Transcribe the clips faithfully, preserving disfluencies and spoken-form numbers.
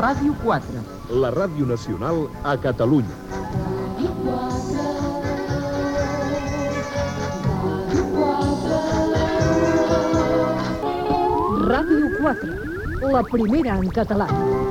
Ràdio quatre. La ràdio nacional a Catalunya. Ràdio quatre, la primera en català.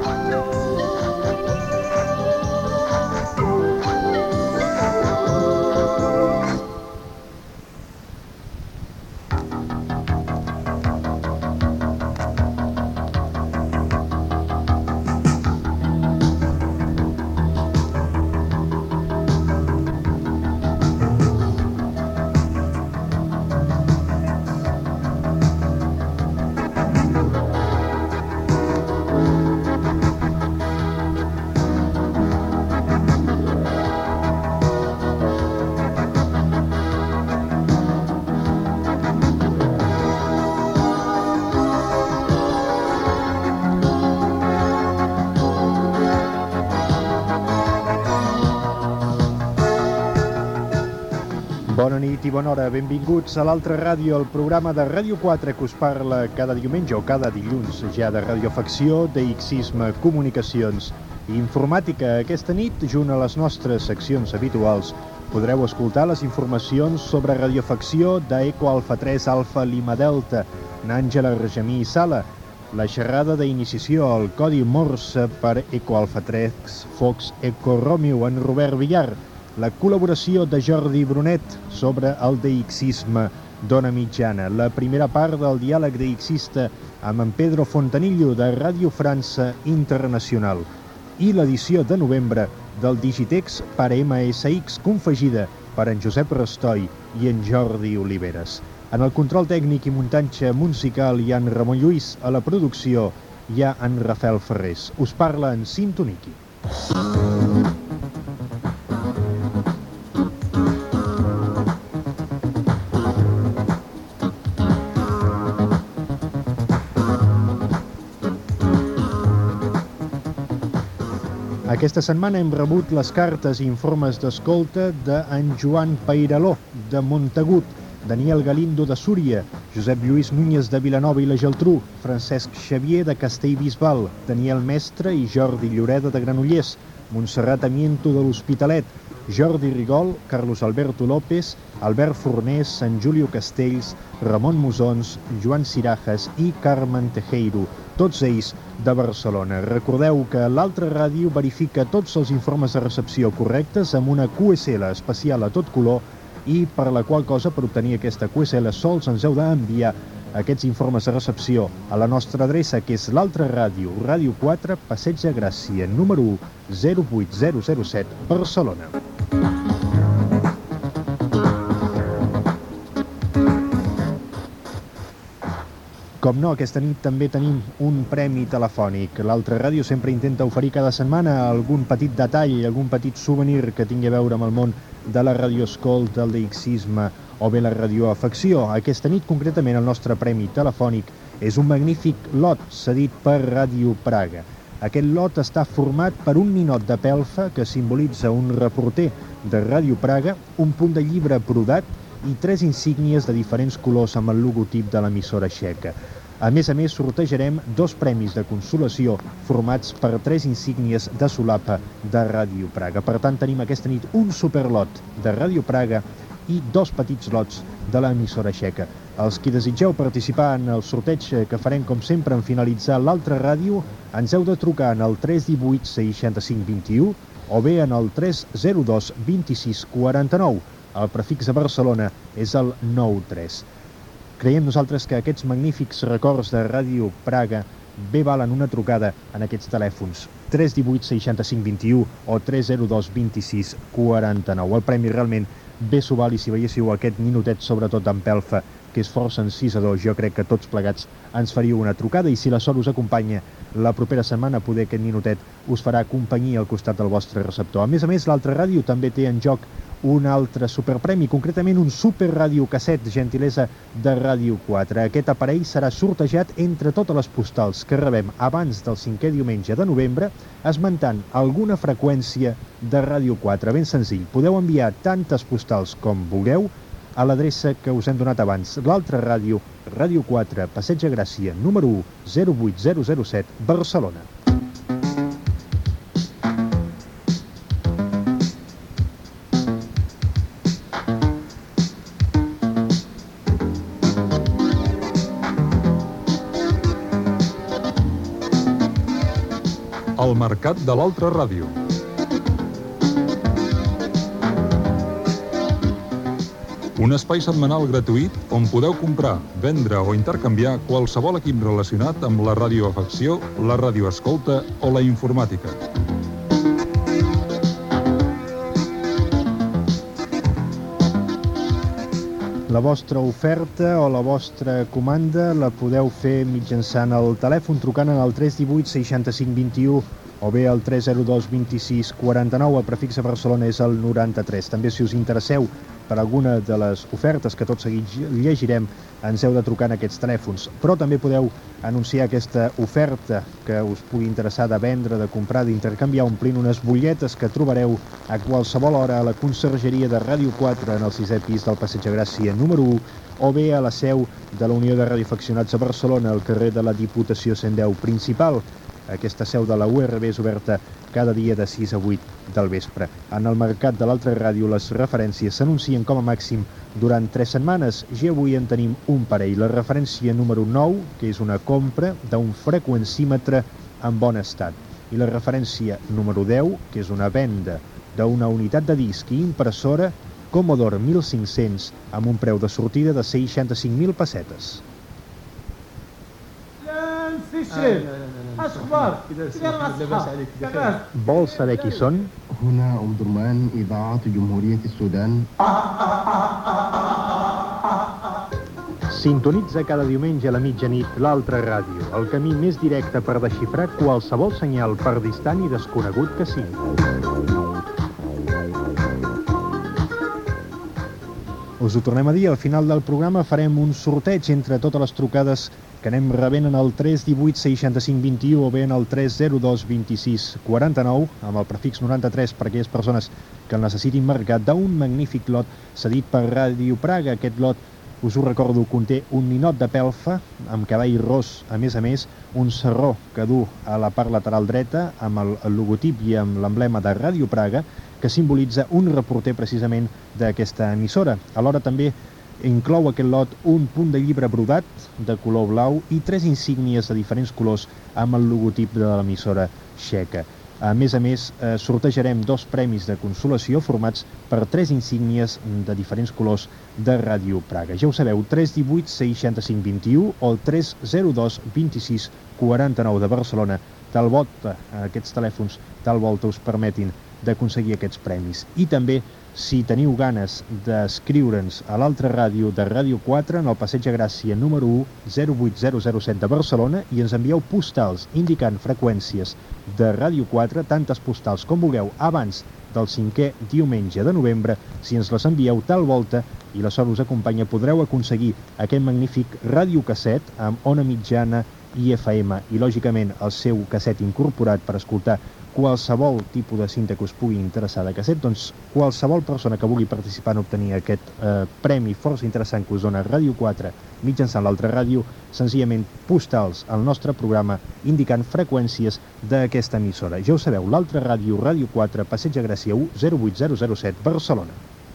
Bona nit i bona hora, benvinguts a l'Altra Ràdio, el programa de Ràdio quatre que us parla cada diumenge o cada dilluns ja de radiofacció, d'Ixisme, comunicacions i informàtica. Aquesta nit, junt a les nostres seccions habituals, podreu escoltar les informacions sobre radiofacció d'Eco Alfa tres Alfa Lima Delta, n'Àngela Regimí i Sala, la xerrada d'iniciació al codi Morse per Eco Alfa tres Fox Eco Romeo en Robert Villar, la col·laboració de Jordi Brunet sobre el deïxisme d'Ona Mitjana, la primera part del diàleg deïxista amb en Pedro Fontanillo de Ràdio França Internacional i l'edició de novembre del Digitex per ema essa ics confegida per en Josep Rastoy i en Jordi Oliveres. En el control tècnic i muntatge musical hi ha en Ramon Lluís, a la producció hi ha en Rafael Ferrés. Us parla en Sintoniqui. Aquesta setmana hem rebut les cartes i informes d'escolta d'en Joan Pairaló, de Montagut, Daniel Galindo de Súria, Josep Lluís Núñez de Vilanova i la Geltrú, Francesc Xavier de Castellbisbal, Daniel Mestre i Jordi Lloreda de Granollers, Montserrat Amiento de l'Hospitalet, Jordi Rigol, Carlos Alberto López, Albert Fornés, Sant Julio Castells, Ramon Musons, Joan Sirajas i Carmen Tejero, tots ells de Barcelona. Recordeu que l'Altra Ràdio verifica tots els informes de recepció correctes amb una Q S L especial a tot color i per la qual cosa, per obtenir aquesta Q S L, sols ens heu d'enviar aquests informes de recepció a la nostra adreça, que és l'Altra Ràdio, Ràdio quatre, Passeig de Gràcia, número u, zero vuit zero zero set, Barcelona. Com no, aquesta nit també tenim un premi telefònic. L'Altra Ràdio sempre intenta oferir cada setmana algun petit detall, algun petit souvenir que tingui a veure amb el món de la radioescolta, el deïxisme o bé la radioafecció. Aquesta nit, concretament, el nostre premi telefònic és un magnífic lot cedit per Ràdio Praga. Aquest lot està format per un ninot de pelfa que simbolitza un reporter de Ràdio Praga, un punt de llibre brodat i tres insígnies de diferents colors amb el logotip de l'emissora txeca. A més a més, sortejarem dos premis de consolació formats per tres insígnies de solapa de Ràdio Praga. Per tant, tenim aquesta nit un superlot de Ràdio Praga i dos petits lots de l'emissora txeca. Els qui desitgeu participar en el sorteig que farem, com sempre, en finalitzar l'Altra Ràdio, ens heu de trucar en el tres uno vuit, seixanta-cinc, vint-i-u o bé en el tres zero dos, vint-i-sis, quaranta-nou. El prefix de Barcelona és el nou tres. Creiem nosaltres que aquests magnífics records de Ràdio Praga bé valen una trucada en aquests telèfons tres uno vuit, seixanta-cinc, vint-i-u o tres zero dos, vint-i-sis, quaranta-nou. El premi realment bé s'ho val, i si veiéssiu aquest minutet, sobretot en pelfa, que és força encisador, jo crec que tots plegats ens faríeu una trucada, i si la sort us acompanya la propera setmana, poder aquest minutet us farà companyia al costat del vostre receptor. A més a més, l'Altra Ràdio també té en joc un altre superpremi, concretament un super radiocasset, gentilesa de Ràdio quatre. Aquest aparell serà sortejat entre totes les postals que rebem abans del cinquè diumenge de novembre, esmentant alguna freqüència de Ràdio quatre. Ben senzill, podeu enviar tantes postals com vulgueu a l'adreça que us hem donat abans, l'Altra Ràdio, Ràdio quatre, Passeig de Gràcia, número u, zero vuit zero zero set, Barcelona. El mercat de l'altra ràdio. Un espai setmanal gratuït on podeu comprar, vendre o intercanviar qualsevol equip relacionat amb la radioafecció, la radioescolta o la informàtica. La vostra oferta o la vostra comanda la podeu fer mitjançant el telèfon trucant en el tres un vuit seixanta-cinc vint-i-u o bé el tres zero dos vint-i-sis quaranta-nou, el prefix a Barcelona és el noranta-tres. També si us interesseu per alguna de les ofertes que tot seguit llegirem, ens heu de trucar en aquests telèfons. Però també podeu anunciar aquesta oferta que us pugui interessar de vendre, de comprar, d'intercanviar, omplint unes butlletes que trobareu a qualsevol hora a la consergeria de Ràdio quatre en el sisè pis del Passeig de Gràcia número u o bé a la seu de la Unió de Radioaficionats a Barcelona, al carrer de la Diputació cent deu principal. Aquesta seu de la U R B és oberta cada dia de sis a vuit del vespre. En el mercat de l'altra ràdio les referències s'anuncien com a màxim durant tres setmanes. Ja avui en tenim un parell. La referència número nou, que és una compra d'un freqüencímetre en bon estat. I la referència número deu, que és una venda d'una unitat de disc i impressora Commodore mil cinc-cents amb un preu de sortida de seixanta-cinc mil pessetes. Vols saber qui són? هنا أمدرمان إذاعة جمهورية السودان. Sintonitza cada diumenge a la mitjanit l'altra ràdio, el camí més directe per desxifrar qualsevol senyal per distant i desconegut que sigui. Us ho tornem a dir, al final del programa farem un sorteig entre totes les trucades que anem rebent en el tres un vuit seixanta-cinc vint-i-u o bé en el tres zero dos vint-i-sis quaranta-nou, amb el prefix noranta-tres per aquelles persones que el necessitin marcat, d'un magnífic lot cedit per Ràdio Praga. Aquest lot, us ho recordo, conté un ninot de pelfa amb cavall ros, a més a més, un sarró que du a la part lateral dreta amb el logotip i amb l'emblema de Ràdio Praga, que simbolitza un reporter precisament d'aquesta emissora. Alhora també inclou aquest lot un punt de llibre brodat de color blau i tres insígnies de diferents colors amb el logotip de l'emissora txeca. A més a més, eh, sortejarem dos premis de consolació formats per tres insígnies de diferents colors de Ràdio Praga. Ja ho sabeu, tres un vuit seixanta-cinc vint-i-u o el tres zero dos vint-i-sis quaranta-nou de Barcelona. Tal volta, aquests telèfons, tal volta us permetin d'aconseguir aquests premis. I també, si teniu ganes d'escriure'ns a l'altra ràdio de Ràdio quatre en el Passeig de Gràcia número u, zero vuit zero zero set de Barcelona, i ens envieu postals indicant freqüències de Ràdio quatre, tantes postals com vulgueu, abans del cinquè diumenge de novembre. Si ens les envieu tal volta i la sort us acompanya, podreu aconseguir aquest magnífic radiocasset amb ona mitjana i F M i, lògicament, el seu casset incorporat per escoltar qualsevol tipus de cinta que us pugui interessar de casset. Doncs qualsevol persona que vulgui participar en obtenir aquest eh, premi força interessant que us dona Ràdio quatre mitjançant l'altra ràdio, senzillament postals al nostre programa indicant freqüències d'aquesta emissora. Ja ho sabeu, l'altra ràdio, Ràdio quatre, Passeig de Gràcia u, zero vuit zero zero set, Barcelona.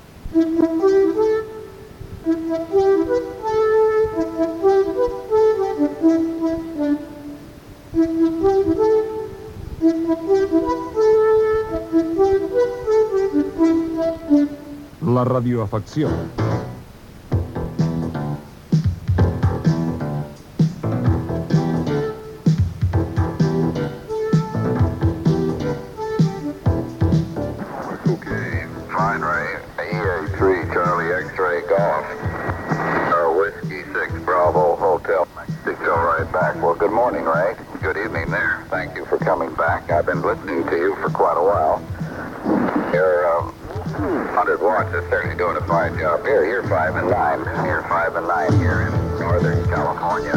La radioafecció. Okay, fine, Ray. E A three, Charlie X-ray Golf. Uh, Whiskey six, Bravo Hotel. Mexico, right back. Well, good morning, Ray. Good evening there. Thank you for coming back. I've been listening to you for quite a while. Your uh, one hundred watts is certainly doing a fine job. Here, you're five and nine. You're five and nine here in Northern California.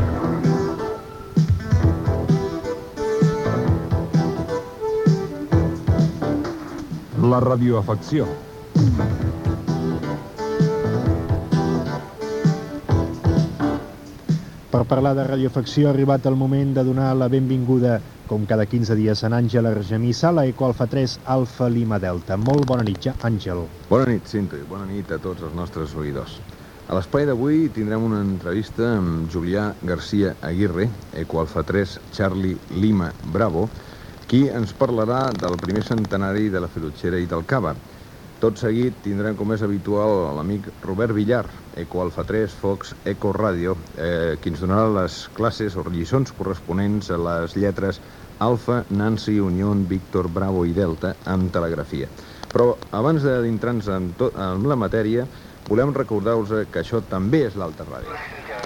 La radioafecció. Per parlar de radioafecció ha arribat el moment de donar la benvinguda, com cada quinze dies, a Àngel Argemí, sala Eco Alfa tres Alfa Lima Delta. Molt bona nit, ja, Àngel. Bona nit, Cinto, i bona nit a tots els nostres oïdors. A l'espai d'avui tindrem una entrevista amb Julià García Aguirre, Eco Alfa tres Charlie Lima Bravo, qui ens parlarà del primer centenari de la Filotxera i del Cava. Tot seguit tindrem, com és habitual, l'amic Robert Villar, Eco Alfa tres, Fox, Eco Ràdio, eh, qui ens donarà les classes o lliçons corresponents a les lletres Alfa, Nancy, Unión, Víctor, Bravo i Delta en telegrafia. Però abans d'entrar-nos en, en la matèria, volem recordar-vos que això també és l'Alta Ràdio.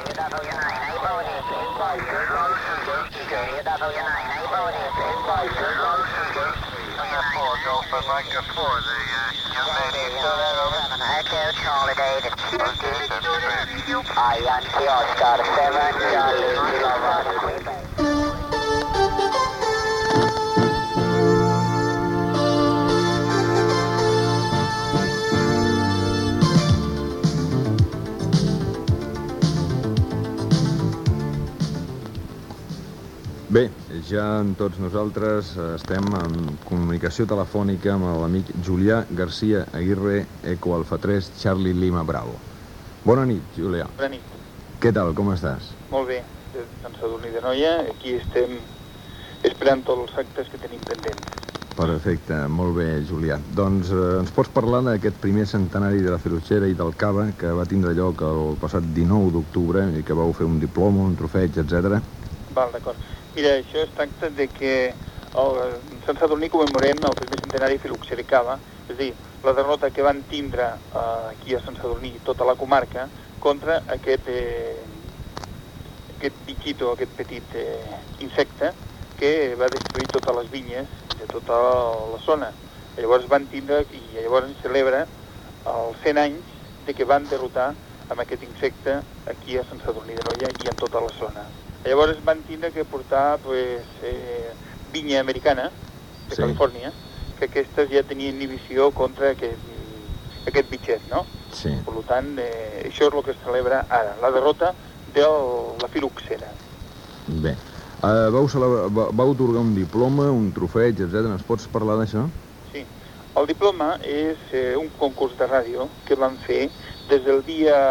Bé, ja amb tots nosaltres estem en comunicació telefònica amb l'amic Julià García Aguirre, Eco Alfa tres, Charlie Lima Bravo. Bona nit, Julià. Bona nit. Què tal, com estàs? Molt bé, des de Sant Sadurní d'Anoia. Aquí estem esperant tots els actes que tenim pendents. Perfecte, molt bé, Julià. Doncs eh, ens pots parlar d'aquest primer centenari de la Filotxera i del Cava que va tindre lloc el passat dinou d'octubre i que vau fer un diploma, un trofeig, etcètera. Val, d'acord. Mira, això es tracta de que el Sant Sadurní commemorem el primer centenari Filotxera i Cava, és a dir, la derrota que van tindre eh, aquí a Sant Sadurní i tota la comarca contra aquest, eh, aquest bitxito, aquest petit eh, insecte que va destruir totes les vinyes de tota la zona. Llavors van tindre, i llavors celebra els cent anys de que van derrotar amb aquest insecte aquí a Sant Sadurní d'Anoia i en tota la zona. Llavors van tindre que portar pues, eh, vinya americana de sí. Califòrnia, que aquestes ja tenien inhibició contra aquest, aquest bitxet, no? Sí. Per tant, eh, això és el que es celebra ara, la derrota de la filoxera. Bé. Uh, vau, celebra, vau otorgar un diploma, un trofeig, etcètera. Ens pots parlar d'això? Sí. El diploma és eh, un concurs de ràdio que vam fer des del dia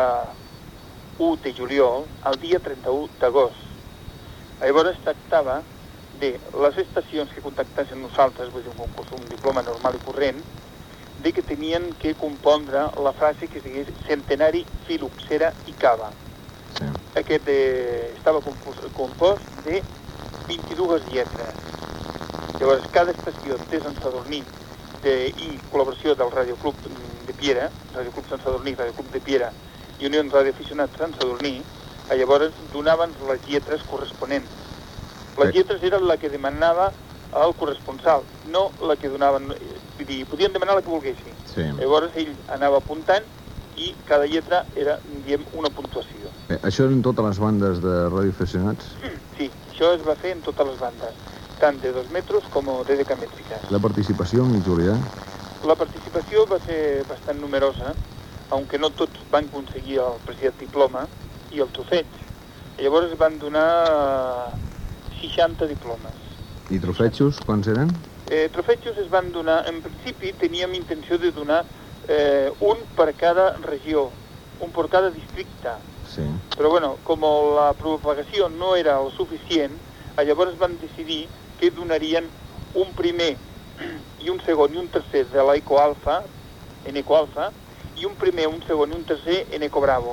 u de juliol al dia trenta-u d'agost. Llavors es tractava de les estacions que contactassin nosaltres, vull dir, un concurs, un diploma normal i corrent, de que tenien que compondre la frase que es digués centenari, filoxera i cava. Sí. Aquest eh, estava compost, compost de vint-i-dues lletres. Llavors, cada estació de Sant Sadurní de, i col·laboració del Radioclub de Piera, Radioclub Sant Sadurní, Radioclub de Piera i Unió Radioaficionats Sant Sadurní, llavors donaven les lletres corresponents. Les lletres eren la que demanava el corresponsal, no la que donaven... Vull dir, podien demanar la que volguessin. Sí. Llavors ell anava apuntant i cada lletra era, diem, una puntuació. Eh, això en totes les bandes de radioaficionats? Sí, això es va fer en totes les bandes, tant de dos metres com de decamètriques. La participació, mi Julià? La participació va ser bastant numerosa, aunque no tots van aconseguir el preciat diploma i el trofeig. Llavors van donar seixanta diplomes. I trofetxos, quants eren? Eh, trofetxos es van donar, en principi teníem intenció de donar eh, un per cada regió, un per cada districte. Sí. Però bueno, com la propagació no era el suficient, llavors van decidir que donarien un primer i un segon i un tercer de l'Eco Alfa, en Eco Alfa, i un primer, un segon i un tercer en Eco Bravo.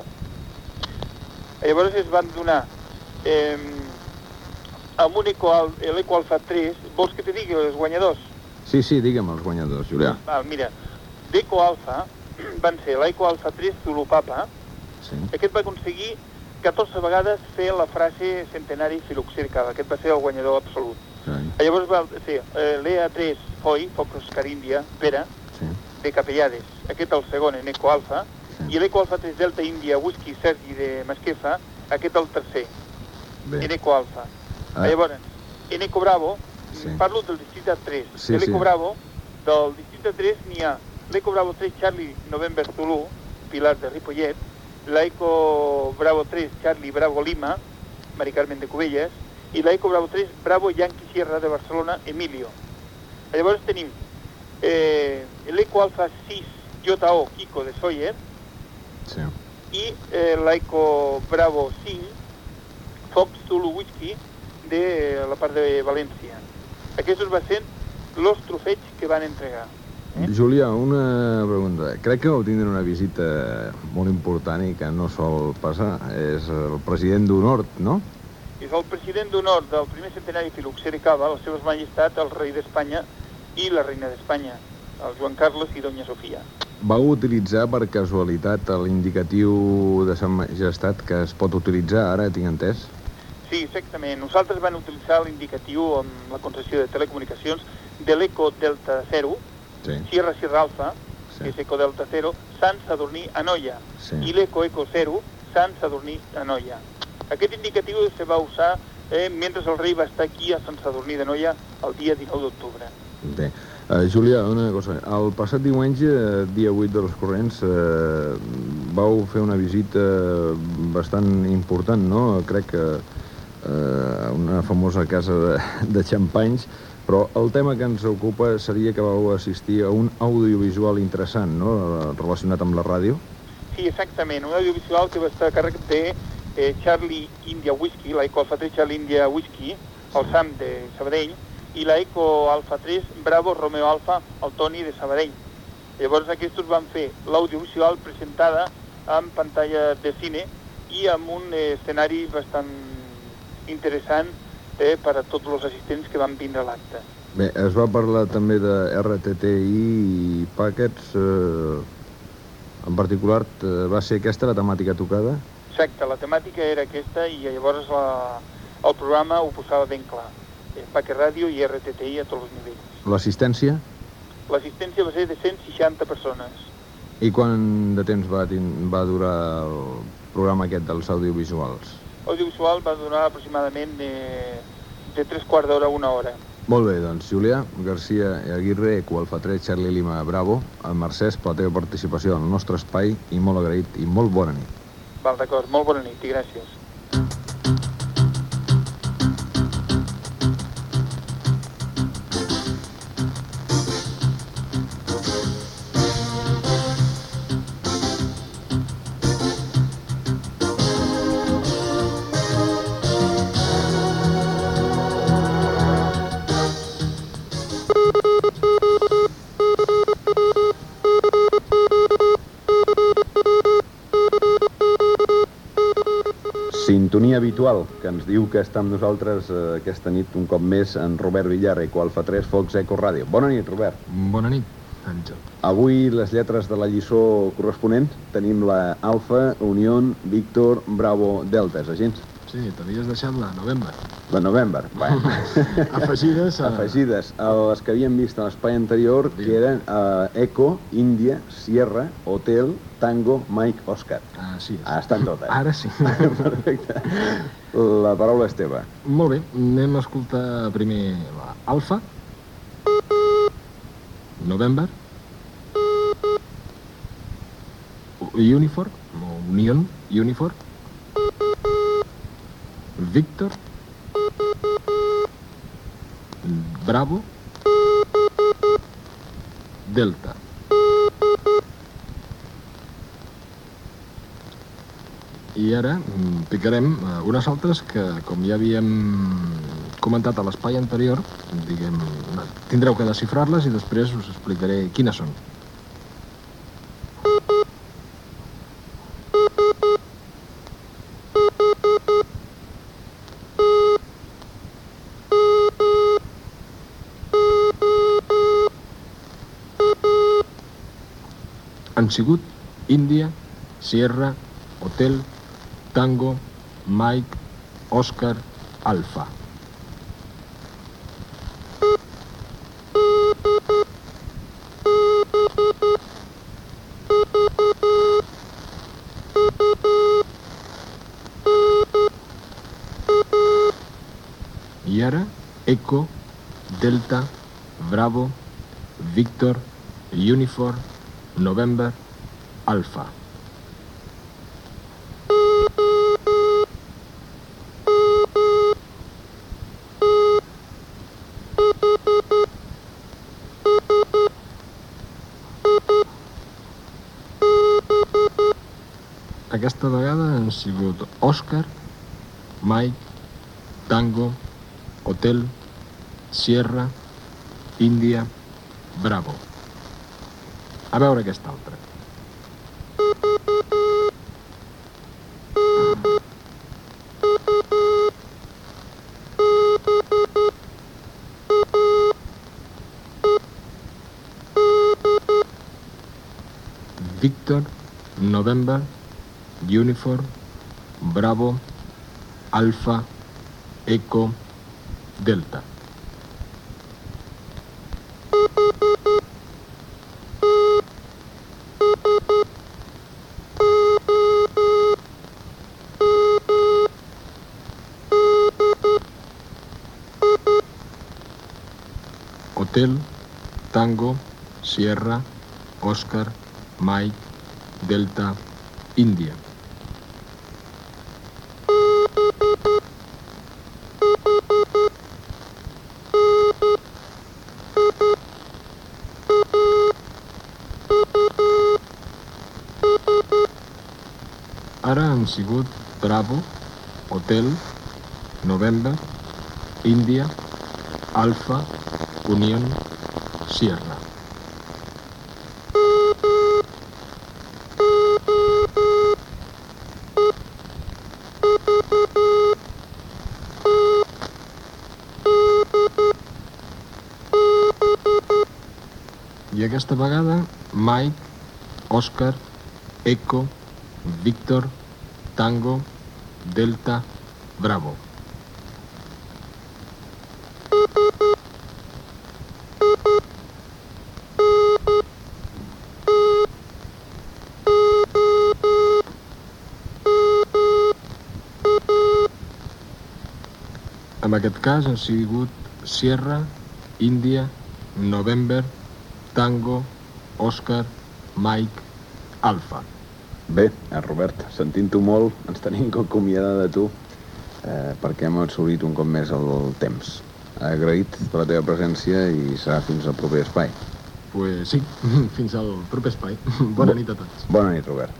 Llavors es van donar eh, amb un Eco, l'Eco Alfa tres, vols que te digui els guanyadors? Sí, sí, digue'm els guanyadors, Julià. Val, mira, d'Eco Alfa van ser l'Eco Alfa tres Zulu Papa, sí. Aquest va aconseguir catorze vegades fer la frase centenari filoxera i cava, aquest va ser el guanyador absolut. Sí. Llavors va ser eh, l'E A tres Foi, Foc Oscar Índia, Pere, sí. de Capellades, aquest el segon en Eco Alfa, sí. I l'Eco Alfa tres Delta Índia Whisky Sergi de Masquefa, aquest el tercer, Bé. en Eco Alfa. Ah. Llavors, en Eco Bravo, sí. Parlo del districte tres, sí, de l'Eco sí. Bravo, del districte tres n'hi ha l'Eco Bravo tres Charlie November Zulu, Pilar de Ripollet, l'Eco Bravo tres Charlie Bravo Lima, Mari Carmen de Cubelles, i l'Eco Bravo tres Bravo Yankee Sierra de Barcelona, Emilio. Llavors tenim eh, l'Eco Alfa sis J O Kiko de Sawyer, sí. i eh, l'Eco Bravo cinc Fox Zulu Whisky de la part de València. Aquests van ser els trofeig que van entregar. Eh? Julià, una pregunta. Crec que vau tindre una visita molt important i que no sol passar. És el president d'honor, no? És el president d'honor del primer centenari Filoxera i Cava, les seves majestats, el rei d'Espanya i la reina d'Espanya, el Joan Carles i Doña Sofia. Vau utilitzar per casualitat l'indicatiu de Sa Majestat que es pot utilitzar ara, tinc entès? Sí, exactament. Nosaltres vam utilitzar l'indicatiu amb la concessió de telecomunicacions de l'Eco Delta Zero, sí. Sierra Sierra Alfa, sí. Que és Eco Delta Zero, Sant Sadurní Anoia, sí. I l'Eco Eco Zero, Sant Sadurní Anoia. Aquest indicatiu se va usar eh, mentre el rei va estar aquí a Sant Sadurní d'Anoia el dia dinou d'octubre. Bé. Uh, Julià, una cosa. El passat diumenge, dia vuit dels corrents, uh, vau fer una visita bastant important, no? Crec que uh, una famosa casa de, de xampanys, però el tema que ens ocupa seria que vau assistir a un audiovisual interessant, no?, relacionat amb la ràdio. Sí, exactament. Un audiovisual que va estar a càrrec de eh, Charlie India Whisky, la Eco Alfa tres Charlie India Whisky, el Sam de Sabadell, i la Eco Alfa tres Bravo Romeo Alfa, el Toni de Sabadell. Llavors aquests van fer l'audiovisual presentada en pantalla de cine i amb un escenari bastant interessant eh, per a tots els assistents que van vindre a l'acte. Bé, es va parlar també de R T T I i paquets. Eh, en particular, va ser aquesta la temàtica tocada? Exacte, la temàtica era aquesta i llavors la, el programa ho posava ben clar. Paquet Ràdio i R T T I a tots els nivells. L'assistència? L'assistència va ser de cent seixanta persones. I quant de temps va, va durar el programa aquest dels audiovisuals? L'audiovisual va durar aproximadament de, de tres quarts d'hora a una hora. Molt bé, doncs, Julià García Aguirre, Eco Alfa tres Charlie Lima Bravo, el Mercès per la teva participació en el nostre espai i molt agraït i molt bona nit. Val, d'acord, molt bona nit i gràcies. Sintonia habitual, que ens diu que està amb nosaltres eh, aquesta nit un cop més en Robert Villar, Eco Alfa tres Fox Eco Ràdio. Bona nit, Robert. Bona nit, Àngel. Avui les lletres de la lliçó corresponent tenim la Alfa, Unión, Víctor, Bravo, Delta, és així? Sí, t'havies deixat la November. La November, bueno. Afegides a... Afegides a les que havíem vist a l'espai anterior, que eren uh, Eco, Índia, Sierra, Hotel, Tango, Mike, Oscar. Ah, sí. Ah, estan totes. Ara sí. Perfecte. La paraula és teva. Molt bé, anem a escoltar primer la Alfa, November, Uniform, o Union, Uniform, Víctor, Bravo, Delta. I ara picarem unes altres que, com ja havíem comentat a l'espai anterior, diguem, tindreu que desxifrar-les i després us explicaré quines són. Han sigut Índia, Sierra, Hotel, Tango, Mike, Oscar, Alfa. I ara, Eco, Delta, Bravo, Víctor, Uniform, November, Alfa. Aquesta vegada han sigut Oscar, Mike, Tango, Hotel, Sierra, Índia, Bravo. A veure aquesta altra. Victor, November, Uniform, Bravo, Alfa, Eco, Delta. Hotel, Tango, Sierra, Oscar, Mike, Delta, India. Ara han sigut Bravo, Hotel, November, India, Alfa, Unión, Sierra. I aquesta vegada Mike, Oscar, Eco, Victor, Tango, Delta, Bravo. En aquest cas han sigut Sierra, Índia, November, Tango, Oscar, Mike, Alfa. Bé, eh, Robert, sentint-ho molt, ens tenim que acomiadar de tu eh, perquè hem assolit un cop més el temps. Agraït per la teva presència i serà fins al proper espai. Pues sí, fins al proper espai. Bona nit a tots. Bona nit, Robert.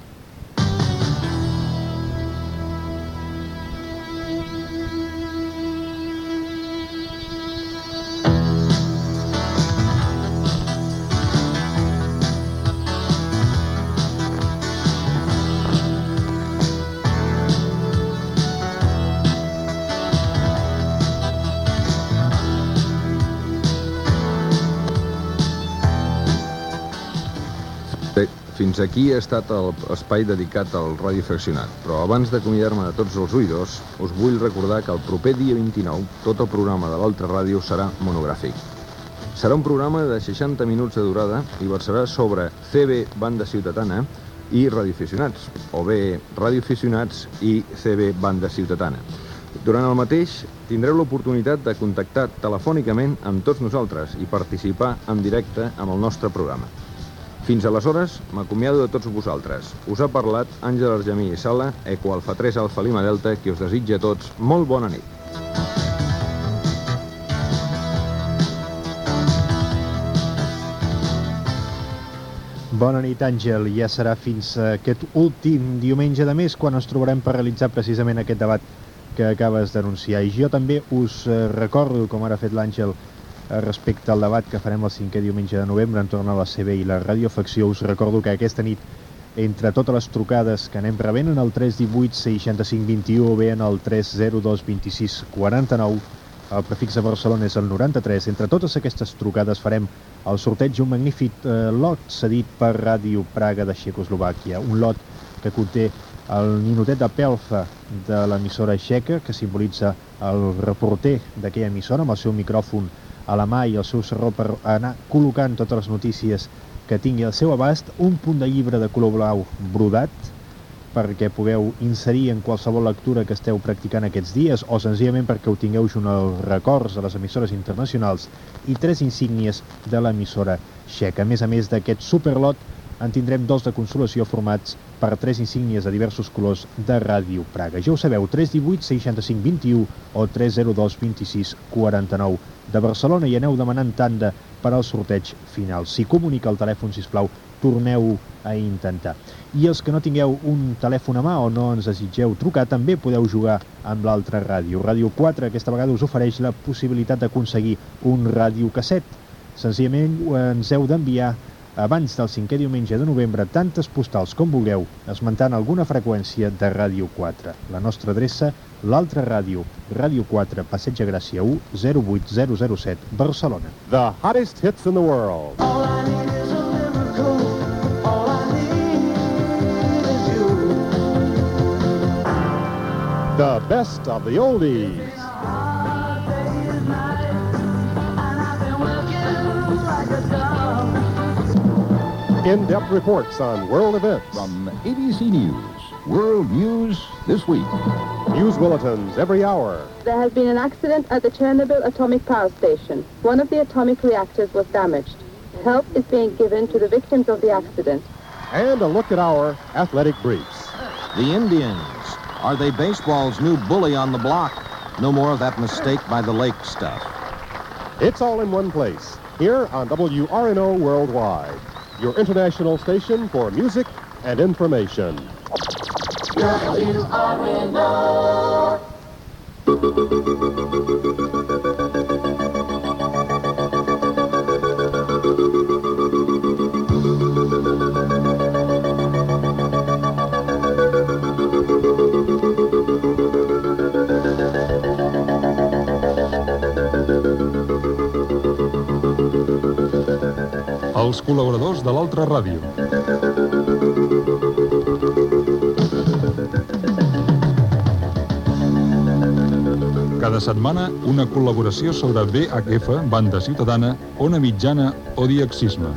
Fins aquí ha estat l'espai dedicat al radioafeccionat, però abans d'acomiadar-me de tots els oïdors, us vull recordar que el proper dia vint-i-nou tot el programa de l'Altra Ràdio serà monogràfic. Serà un programa de seixanta minuts de durada i versarà sobre C B Banda Ciutadana i radioaficionats, o bé radioaficionats i C B Banda Ciutadana. Durant el mateix tindreu l'oportunitat de contactar telefònicament amb tots nosaltres i participar en directe amb el nostre programa. Fins aleshores, m'acomiado de tots vosaltres. Us ha parlat Àngel Argemí i Sala, Eco Alfa tres Alfa Lima Delta, qui us desitja a tots molt bona nit. Bona nit, Àngel. Ja serà fins aquest últim diumenge de mes quan ens trobarem per realitzar precisament aquest debat que acabes d'anunciar. I jo també us recordo, com ara ha fet l'Àngel, respecte al debat que farem el cinquè diumenge de novembre entorn a la C B i la radiofacció, us recordo que aquesta nit, entre totes les trucades que anem rebent en el tres divuit seixanta-cinc vint-i-u o bé en el tres zero dos vint-i-sis quaranta-nou, el prefix de Barcelona és el noranta-tres, entre totes aquestes trucades farem el sorteig d'un magnífic eh, lot cedit per Ràdio Praga de Txecoslovàquia, un lot que conté el ninotet de Pelfa de l'emissora txeca, que simbolitza el reporter d'aquella emissora amb el seu micròfon a la mà i el seu serró per anar col·locant totes les notícies que tingui al seu abast, un punt de llibre de color blau brodat perquè pugueu inserir en qualsevol lectura que esteu practicant aquests dies o senzillament perquè ho tingueu junt als records de les emissores internacionals i tres insígnies de l'emissora txeca. A més a més d'aquest superlot en tindrem dos de consolació formats per tres insígnies de diversos colors de Ràdio Praga. Ja ho sabeu, tres cents i divuit seixanta-cinc vint-i-u o tres zero dos vint-i-sis quaranta-nou de Barcelona, i aneu demanant tanda per al sorteig final. Si comunica el telèfon, sisplau, torneu a intentar. I els que no tingueu un telèfon a mà o no ens desitgeu trucar, també podeu jugar amb l'altra ràdio. Ràdio quatre aquesta vegada us ofereix la possibilitat d'aconseguir un radiocasset. Senzillament ens heu d'enviar abans del cinquè diumenge de novembre tantes postals com vulgueu, esmentant alguna freqüència de Ràdio quatre. La nostra adreça, l'altra ràdio, Ràdio quatre, Passeig de Gràcia u, zero vuit zero zero set, Barcelona. The hottest hits in the world. All I need is a miracle. All I need is you. The best of the oldies. Hard day is night, and I've been working like a dog. In-depth reports on world events. From A B C News, World News This Week. News bulletins every hour. There has been an accident at the Chernobyl atomic power station. One of the atomic reactors was damaged. Help is being given to the victims of the accident. And a look at our athletic briefs. The Indians. Are they baseball's new bully on the block? No more of that mistake by the lake stuff. It's all in one place, here on W R N O Worldwide, your international station for music and information. W R N O. Els col·laboradors de l'altra ràdio. Cada setmana, una col·laboració sobre V H F, banda ciutadana, ona mitjana o diexisme.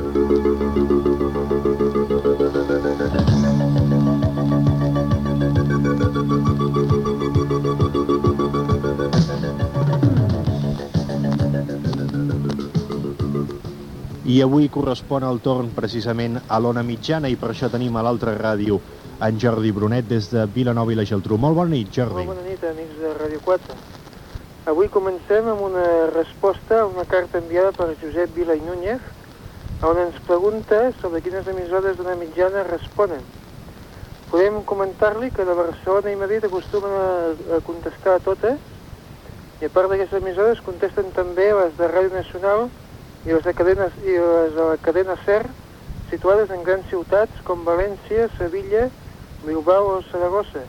I avui correspon el torn precisament a l'ona mitjana, i per això tenim a l'altra ràdio en Jordi Brunet des de Vilanova i la Geltrú. Molt bona nit, Jordi. Molt bona nit, amics de Ràdio quatre. Avui comencem amb una resposta a una carta enviada per Josep Vila i Núñez, on ens pregunta sobre quines emissores d'una mitjana responen. Podem comentar-li que de Barcelona i Madrid acostumen a, a contestar a totes, i a part d'aquestes emissores contesten també les de Ràdio Nacional i les de cadenes, i les de la cadena SER, situades en grans ciutats com València, Sevilla, Bilbao o Saragossa.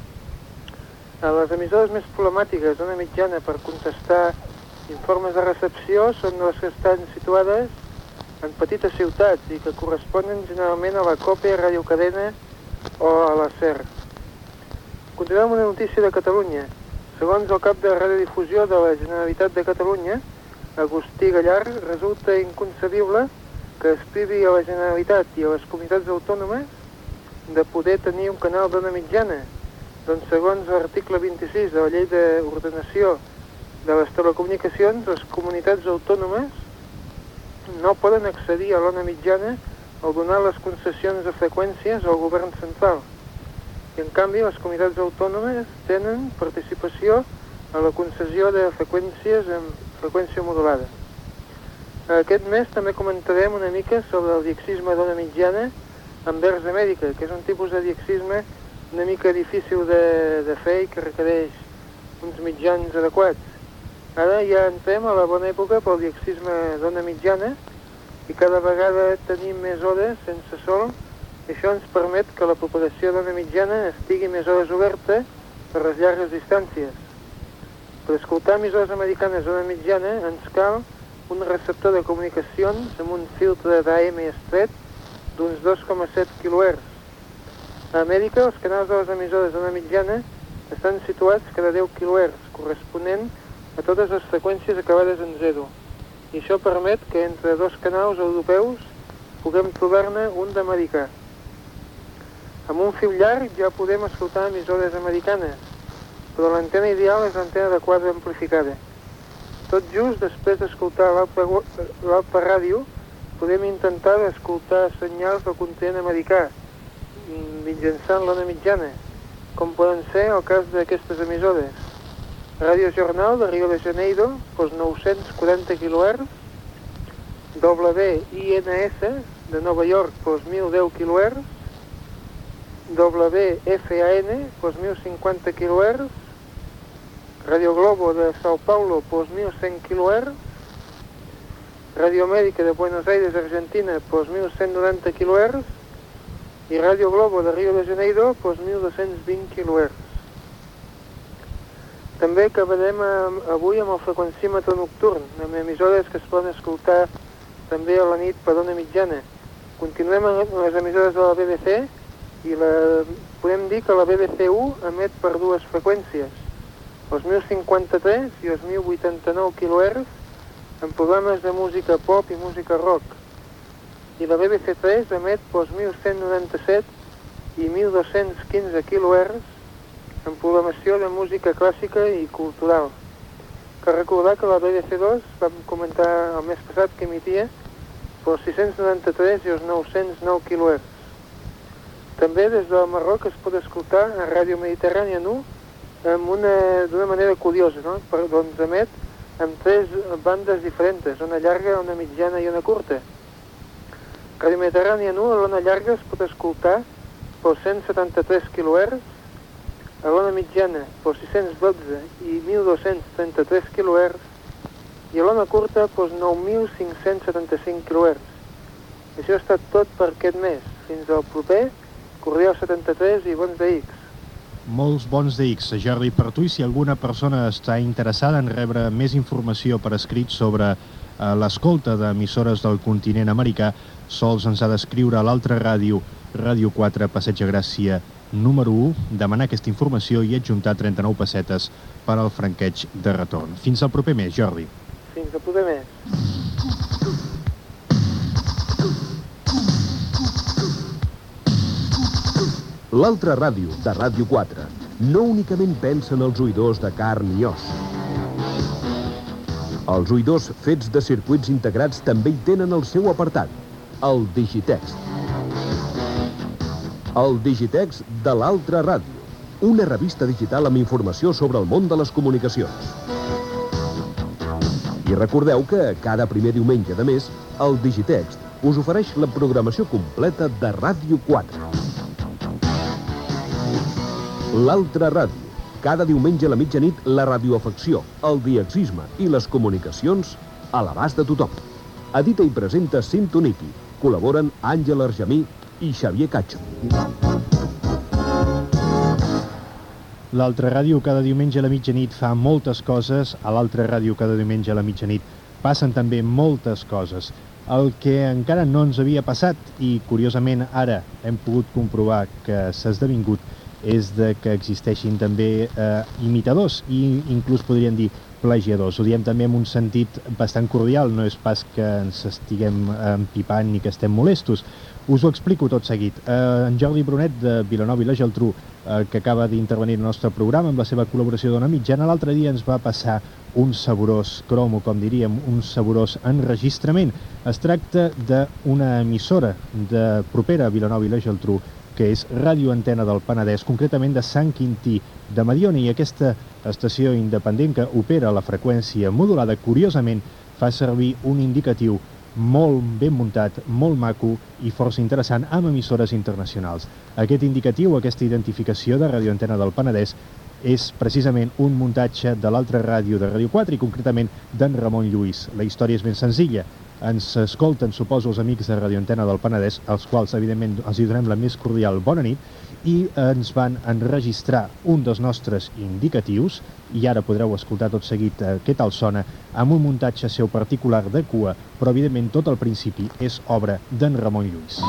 Les emissores més problemàtiques d'una mitjana per contestar informes de recepció són les que estan situades en petites ciutats i que corresponen generalment a la COPE, Radio Cadena o a la SER. Continuem amb una notícia de Catalunya. Segons el cap de radiodifusió de la Generalitat de Catalunya, Agustí Gallar, resulta inconcebible que es privi a la Generalitat i a les comunitats autònomes de poder tenir un canal d'ona mitjana, doncs segons l'article vint-i-sis de la Llei d'Ordenació de les Telecomunicacions, les comunitats autònomes no poden accedir a l'ona mitjana al donar les concessions de freqüències al govern central. I en canvi les comunitats autònomes tenen participació a la concessió de freqüències amb freqüència modulada. Aquest mes també comentarem una mica sobre el diexisme d'ona mitjana envers Amèrica, que és un tipus de diexisme una mica difícil de, de fer i que requereix uns mitjans adequats. Ara ja entrem a la bona època pel diexisme d'ona mitjana i cada vegada tenim més hores sense sol, i això ens permet que la propagació d'ona mitjana estigui més hores oberta per les llargues distàncies. Per escoltar emissores americanes d'ona mitjana ens cal un receptor de comunicacions amb un filtre d'A M estret d'uns dos coma set quilohertz. A Amèrica, els canals de les emissores d'ona mitjana estan situats cada deu quilohertz, corresponent a totes les freqüències acabades en zero. I això permet que entre dos canals europeus puguem trobar-ne un d'americà. Amb un fil llarg ja podem escoltar emissores americanes, però l'antena ideal és l'antena de quadre amplificada. Tot just després d'escoltar l'alpa ràdio, podem intentar escoltar senyals del continent americà mitjançant l'ona mitjana, com poden ser el cas d'aquestes emissores. Ràdio Jornal de Rio de Janeiro, doncs nou-cents quaranta quilohertz, W I N S de Nova York, doncs mil deu quilohertz, W F A N, doncs mil cinquanta quilohertz, Radio Globo de Sao Paulo, doncs mil cent quilohertz, Radio Amèrica de Buenos Aires, Argentina, doncs mil cent noranta quilohertz, i Radio Globo de Rio de Janeiro, doncs mil dos-cents vint quilohertz. També acabarem avui amb el freqüencímetre nocturn, amb emissores que es poden escoltar també a la nit per ona mitjana. Continuem amb les emissores de la B B C i la, podem dir que la B B C u emet per dues freqüències, els mil cinquanta-tres i els mil vuitanta-nou quilohertz, en programes de música pop i música rock. I la B B C tres emet pels mil cent noranta-set i mil dos-cents quinze quilohertz en programació de música clàssica i cultural. Cal recordar que la B B C dos, vam comentar el mes passat que emitia pels sis-cents noranta-tres i els nou-cents nou quilohertz. També des del Marroc es pot escoltar a Ràdio Mediterrània nu d'una manera curiosa, no? Per, doncs emet amb tres bandes diferents, una llarga, una mitjana i una curta. Ràdio Mediterrània nu, a l'ona llarga es pot escoltar pels cent setanta-tres quilohertz, a l'ona mitjana pels sis-cents dotze i mil dos-cents trenta-tres quilohertz i a l'ona curta pels nou mil cinc-cents setanta-cinc quilohertz. Això ha estat tot per aquest mes. Fins al proper, Cordial setanta-tres i bons de X. Molts bons de X, Jordi, per tu, i si alguna persona està interessada en rebre més informació per escrit sobre eh, l'escolta d'emissores del continent americà, sols ens ha d'escriure a l'altra ràdio, Ràdio quatre, Passeig de Gràcia, número u, demanar aquesta informació i adjuntar trenta-nou pessetes per al franqueig de retorn. Fins al proper mes, Jordi. Fins al proper mes. L'altra ràdio, de Ràdio quatre, no únicament pensa en els oïdors de carn i os. Els oïdors fets de circuits integrats també hi tenen el seu apartat, el Digitext. El Digitext de l'altra ràdio, una revista digital amb informació sobre el món de les comunicacions. I recordeu que cada primer diumenge de mes, el Digitext us ofereix la programació completa de Ràdio quatre. L'altra ràdio, cada diumenge a la mitjanit, la radioafecció, el diexisme i les comunicacions a l'abast de tothom. Edita i presenta Sintoniki. Col·laboren Àngel Argemí i Xavier Catxo. L'altra ràdio cada diumenge a la mitjanit fa moltes coses, a l'altra ràdio cada diumenge a la mitjanit passen també moltes coses. El que encara no ens havia passat, i curiosament ara hem pogut comprovar que s'ha esdevingut, és de que existeixin també eh, imitadors i inclús podríem dir plagiadors. Ho diem també en un sentit bastant cordial, no és pas que ens estiguem empipant ni que estem molestos. Us ho explico tot seguit. Eh, en Jordi Brunet de Vilanova i la Geltrú, eh, que acaba d'intervenir en el nostre programa amb la seva col·laboració d'Ona Mitjana, l'altre dia ens va passar un saborós cromo, com diríem, un saborós enregistrament. Es tracta d'una emissora de propera a Vilanova i la Geltrú, que és Ràdio Antena del Penedès, concretament de Sant Quintí de Mediona, i aquesta estació independent que opera la freqüència modulada, curiosament, fa servir un indicatiu molt ben muntat, molt maco i força interessant, amb emissores internacionals. Aquest indicatiu, aquesta identificació de Ràdio Antena del Penedès, és precisament un muntatge de l'altra ràdio de Ràdio quatre i concretament d'en Ramon Lluís. La història és ben senzilla. Ens escolten, suposo, els amics de Ràdio Antena del Penedès, als quals, evidentment, els hi donem la més cordial bona nit, i ens van enregistrar un dels nostres indicatius, i ara podreu escoltar tot seguit eh, què tal sona, amb un muntatge seu particular de cua, però, evidentment, tot al principi és obra d'en Ramon Lluís.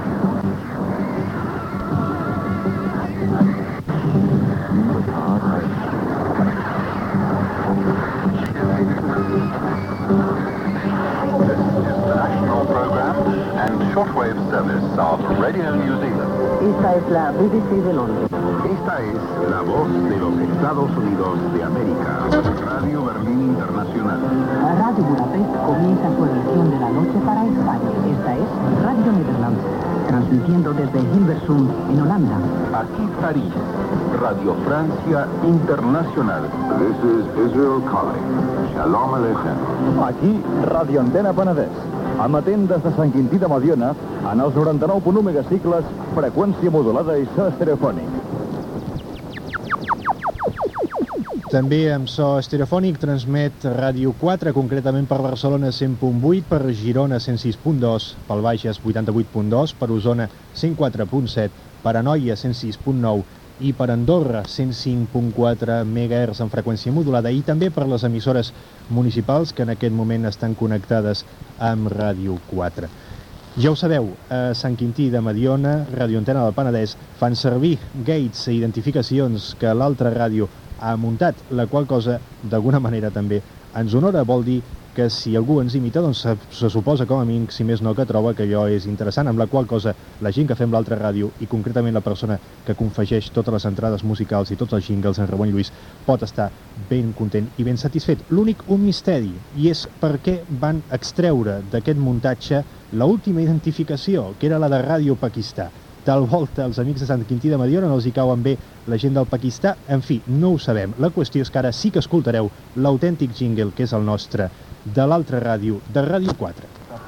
Shortwave service of Radio New Zealand. Esta es la B B C de Londres. Esta es la voz de los Estados Unidos de América. Radio Berlín Internacional. Radio Budapest comienza su edición de la noche para España. Esta es Radio Nederlands, transmitiendo desde Hilversum, en Holanda. Aquí París, Radio Francia Internacional. This is Israel calling. Shalom Aleichem. Aquí Radio Antena Penedès, emetent des de Sant Quintí de Mediona en els noranta-nou punt u megacicles, freqüència modulada i so estereofònic. També amb so estereofònic transmet Ràdio quatre, concretament per Barcelona cent punt vuit, per Girona cent sis punt dos, pel Bages vuitanta-vuit punt dos, per Osona cent quatre punt set, per Anoia cent sis punt nou i per Andorra cent cinc punt quatre megahertz en freqüència modulada, i també per les emissores municipals que en aquest moment estan connectades amb Ràdio quatre. Ja ho sabeu, a Sant Quintí de Mediona, Ràdio Antena del Penedès, fan servir gates i identificacions que l'altra ràdio ha muntat, la qual cosa, d'alguna manera també, ens honora. Vol dir que si algú ens imita, doncs se, se suposa com a mínim, si més no, que troba que allò és interessant, amb la qual cosa la gent que fem l'altra ràdio, i concretament la persona que confegeix totes les entrades musicals i tots els jingles, en Ramon Lluís, pot estar ben content i ben satisfet. L'únic, un misteri, i és per què van extreure d'aquest muntatge l'última identificació, que era la de Ràdio Pakistà. Tal volta els amics de Sant Quintí de Mediona no els hi cauen bé la gent del Pakistà. En fi, no ho sabem. La qüestió és que ara sí que escoltareu l'autèntic jingle, que és el nostre, de l'altra ràdio, de Ràdio quatre.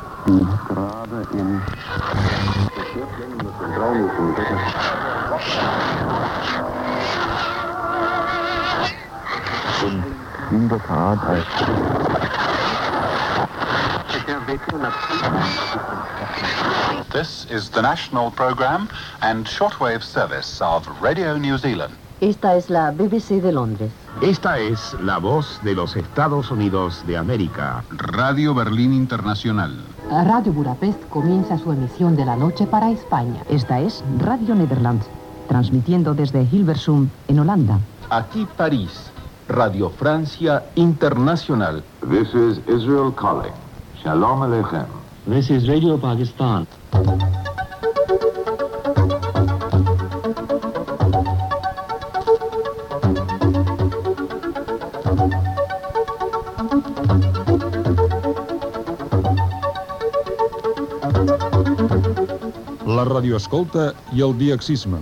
This is the national program and shortwave service of Radio New Zealand. Esta es la B B C de Londres. Esta es la voz de los Estados Unidos de América. Radio Berlín Internacional. Radio Budapest comienza su emisión de la noche para España. Esta es Radio Nederlands, transmitiendo desde Hilversum, en Holanda. Aquí París, Radio Francia Internacional. This is Israel calling. Shalom Aleichem. This is Radio Pakistan. La radioescolta i el diaxisme.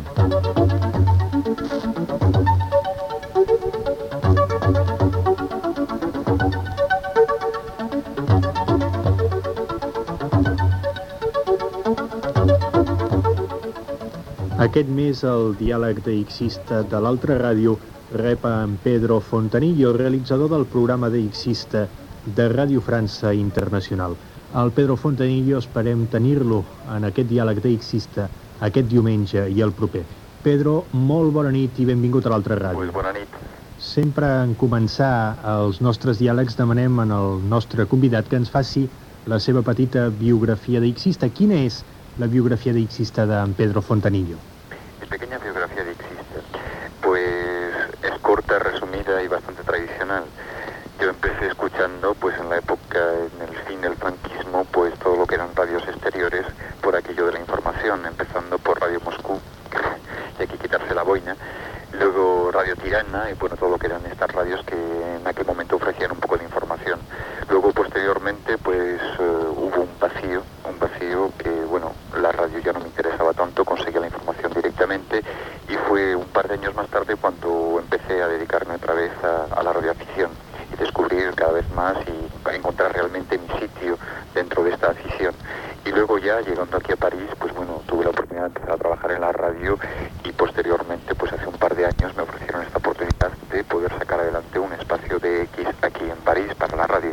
Aquest mes el diàleg deixista de l'altra ràdio rep en Pedro Fontanillo, realitzador del programa deixista de Ràdio França Internacional. El Pedro Fontanillo esperem tenir-lo en aquest diàleg deixista aquest diumenge i el proper. Pedro, molt bona nit i benvingut a l'altra ràdio. Pues bona nit. Sempre en començar els nostres diàlegs demanem en el nostre convidat que ens faci la seva petita biografia deixista. Quina és la biografía deixista de Pedro Fontanillo? Mi pequeña biografía deixista, pues es corta, resumida y bastante tradicional. Yo empecé escuchando, pues en la época, en el fin del franquismo, pues todo lo que eran radios exteriores por aquello de la información, empezando por Radio Moscú, y hay que quitarse la boina, luego Radio Tirana y bueno, todo lo que eran estas radios que en aquel momento ofrecían un poco de información. Luego, posteriormente, pues uh, hubo un vacío, un vacío que, bueno, la radio ya no me interesaba tanto, conseguía la información directamente y fue un par de años más tarde cuando empecé a dedicarme otra vez a, a la radioafición y descubrir cada vez más y a encontrar realmente mi sitio dentro de esta afición. Y luego ya, llegando aquí a París, pues bueno, tuve la oportunidad de empezar a trabajar en la radio y posteriormente, pues hace un par de años me ofrecieron esta oportunidad de poder sacar adelante un espacio de X aquí en París para la radio.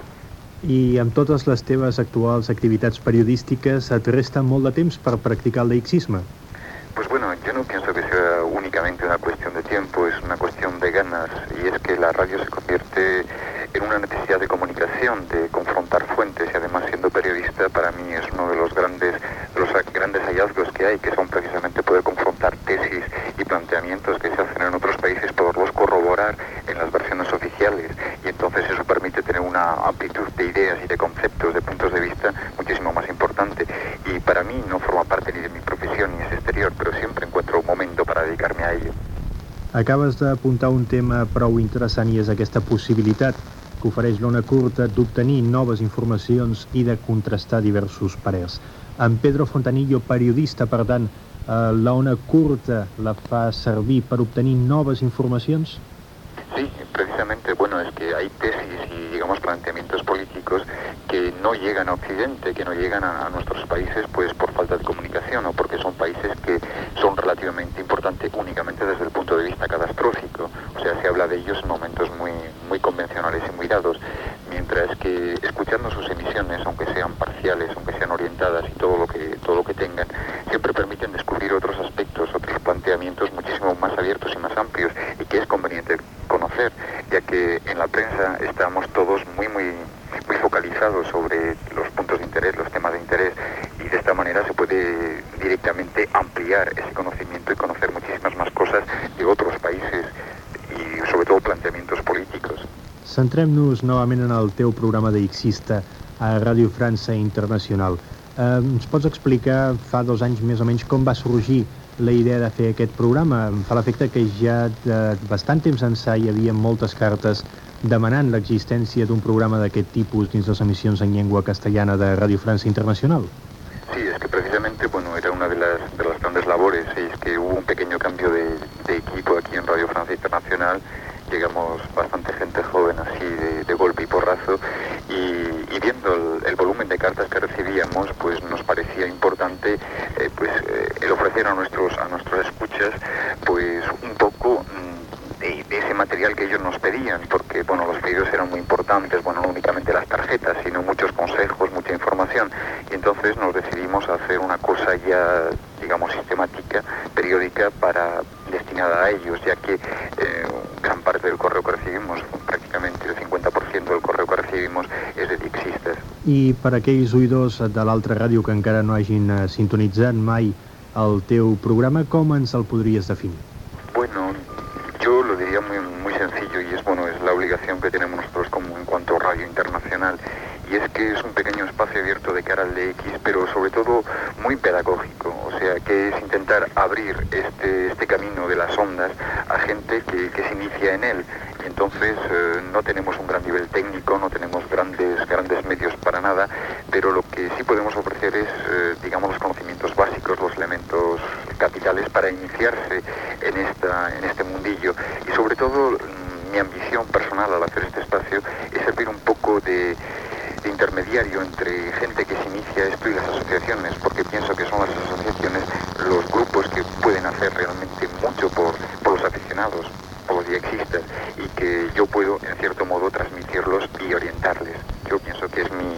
I amb totes les teves actuals activitats periodístiques et resta molt de temps per practicar el deixisme? Pues bueno, yo no pienso que sea únicamente una cuestión de tiempo, es una cuestión de ganas, y es que la radio se convierte en una necesidad de comunicación, de confrontar fuentes, y además siendo periodista para mí es uno de los grandes, de los grandes hallazgos que hay, que son precisamente poder confrontar tesis y planteamientos que se hacen en otros países, poderlos corroborar en las versiones oficiales, y entonces eso permite tener una amplitud de ideas y de conceptos, de puntos de vista muchísimo más importante, y para mí no forma parte ni de mi profesión ni es exterior, però sempre encuentro un moment per dedicar-me a ello. Acabes d'apuntar un tema prou interessant i és aquesta possibilitat que ofereix l'ona curta d'obtenir noves informacions i de contrastar diversos parers. En Pedro Fontanillo, periodista, per tant, eh, la ona curta la fa servir per obtenir noves informacions? Sí, precisamente, bueno, es que hay tesis y, digamos, planteamientos políticos que no llegan a Occidente, que no llegan a, a nuestros países, pues por falta de comunicación o porque son países que son relativamente importantes únicamente desde el punto de vista catastrófico. O sea, se habla de ellos en momentos muy, muy convencionales y muy dados, mientras que escuchando sus emisiones, aunque sean parciales, aunque sean orientadas y todo lo que, todo lo que tengan, siempre permiten descubrir otros aspectos, otros planteamientos muchísimo más abiertos y más amplios, y que es conveniente conocer, ya que en la prensa estamos todos muy, muy, muy focalizados sobre los puntos de interés, los temas de interés, y de esta manera se puede directamente ampliar ese conocimiento y conocer muchísimas más cosas de otros países y sobre todo planteamientos políticos. Centrem-nos novament en el teu programa d'Ixista a Ràdio França Internacional. Eh, ens pots explicar fa dos anys més o menys com va sorgir la idea de fer aquest programa? Em fa l'efecte que ja de bastant temps ençà hi havia moltes cartes demanant l'existència d'un programa d'aquest tipus dins les emissions en llengua castellana de Ràdio França Internacional. Sí, es que precisamente, bueno, era una de las, de las grandes labores, y es que hubo un pequeño cambio de, de equipo aquí en Radio Francia Internacional. Llegamos bastante gente joven así de, de golpe y porrazo, y, y viendo el, el volumen de cartas que recibíamos, pues nos parecía importante eh, pues eh, el ofrecer a nuestros a nuestros escuchas pues un poco mm, de, de ese material que ellos nos pedían, porque bueno, los pedidos eran muy importantes, bueno, no únicamente las tarjetas, sino muchos consejos, mucha información, y entonces nos decidimos a hacer una cosa ya, digamos, sistemática, periódica, para destinada a ellos, ya que eh, gran parte del correo que recibimos, prácticamente el cincuenta por ciento del correo que recibimos es de diexistes. I per aquells oïdors de l'altra ràdio que encara no hagin eh, sintonitzat mai el teu programa, com ens el podries definir? Bueno, yo lo diría muy, muy sencillo, y es bueno, es la obligación que tenemos nosotros como en cuanto a radio internacional, y es que es un pequeño espacio abierto de cara al D X, pero sobre todo muy pedagógico, o sea, que es intentar abrir este, este camino de las ondas a gente que, que se inicia en él. Y entonces eh, no tenemos un gran nivel técnico, no tenemos grandes, grandes medios para nada, pero lo que sí podemos ofrecer es, eh, digamos, los conocimientos básicos, los elementos capitales para iniciarse en, esta, en este mundillo. Y sobre todo, mm, mi ambición personal al hacer este espacio es servir un poco de de intermediario entre gente que se inicia esto y las asociaciones, porque pienso que son las asociaciones los grupos que pueden hacer realmente mucho por, por los aficionados, por los diexistas, y que yo puedo en cierto modo transmitirlos y orientarles. Yo pienso que es mi,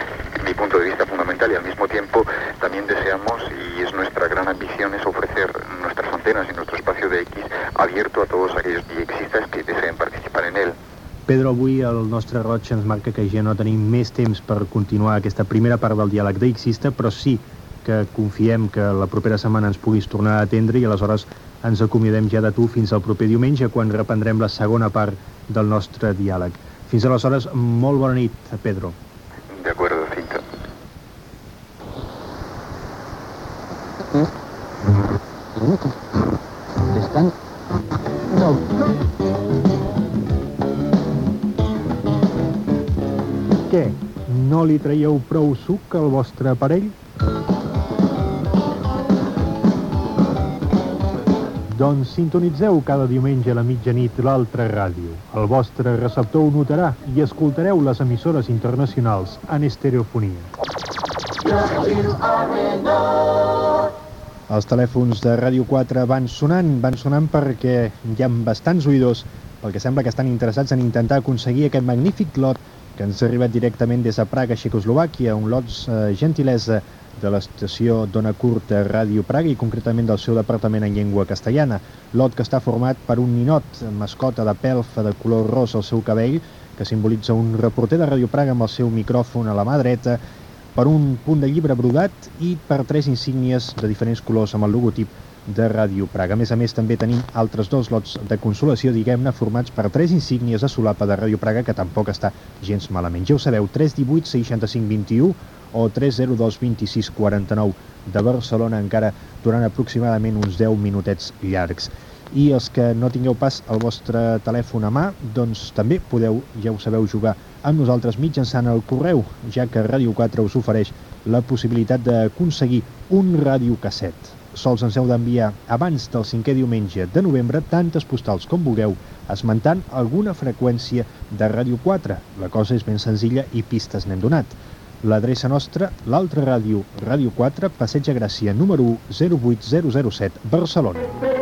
mi punto de vista fundamental, y al mismo tiempo también deseamos, y es nuestra gran ambición, es ofrecer nuestras antenas y nuestro espacio de X abierto a todos aquellos diexistas que deseen participar en él. Pedro, avui el nostre roig ens marca que ja no tenim més temps per continuar aquesta primera part del diàleg d'Ixista, però sí que confiem que la propera setmana ens puguis tornar a atendre, i aleshores ens acomiadem ja de tu fins al proper diumenge, quan reprendrem la segona part del nostre diàleg. Fins aleshores, molt bona nit, Pedro. De acuerdo, Cinta. Estan... No. Què? No li traieu prou suc al vostre aparell? Doncs sintonitzeu cada diumenge a la mitjanit l'altra ràdio. El vostre receptor ho notarà i escoltareu les emissores internacionals en estereofonia. Els telèfons de Ràdio quatre van sonant, van sonant perquè hi ha bastants oïdors, perquè sembla que estan interessats en intentar aconseguir aquest magnífic lot que ens ha arribat directament des de Praga, Txecoslovàquia, un lot eh, gentilesa de l'estació d'Ona Curta Ràdio Praga, i concretament del seu departament en llengua castellana. Lot que està format per un ninot, mascota de pelfa de color ros al seu cabell, que simbolitza un reporter de Ràdio Praga amb el seu micròfon a la mà dreta, per un punt de llibre brodat i per tres insígnies de diferents colors amb el logotip de Ràdio Praga. A més a més, també tenim altres dos lots de consolació, diguem-ne, formats per tres insígnies a solapa de Ràdio Praga, que tampoc està gens malament. Ja ho sabeu, tres divuit seixanta-cinc vint-i-u o tres zero dos vint-i-sis quaranta-nou de Barcelona, encara durant aproximadament uns deu minutets llargs. I els que no tingueu pas el vostre telèfon a mà, doncs també podeu, ja ho sabeu, jugar amb nosaltres mitjançant el correu, ja que Ràdio quatre us ofereix la possibilitat d'aconseguir un radiocasset. Sols ens heu d'enviar abans del cinquè diumenge de novembre tantes postals com vulgueu, esmentant alguna freqüència de Ràdio quatre. La cosa és ben senzilla i pistes n'hem donat. L'adreça nostra, l'altra ràdio, Ràdio quatre, Passeig de Gràcia, número u, zero vuit zero zero set, Barcelona.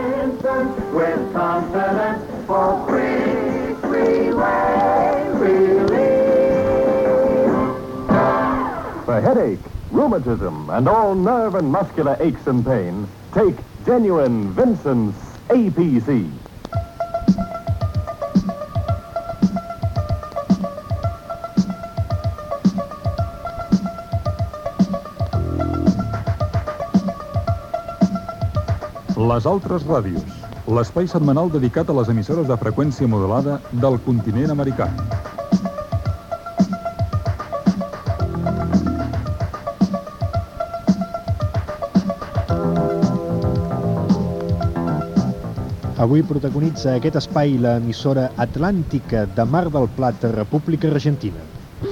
For headache, rheumatism, and all nerve and muscular aches and pains, take genuine Vincent's A P C. Les altres ràdios, l'espai setmanal dedicat a les emissores de freqüència modulada del continent americà. Avui protagonitza aquest espai l'emissora atlàntica de Mar del Plata, República Argentina.